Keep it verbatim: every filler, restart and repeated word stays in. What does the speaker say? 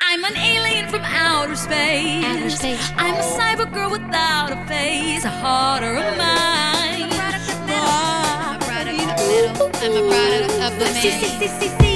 I'm an alien from outer space. Outer space. I'm a cyber girl without a face, a heart or a mind. I'm a product of metal. I'm a product of the See, man. see, see, see, see.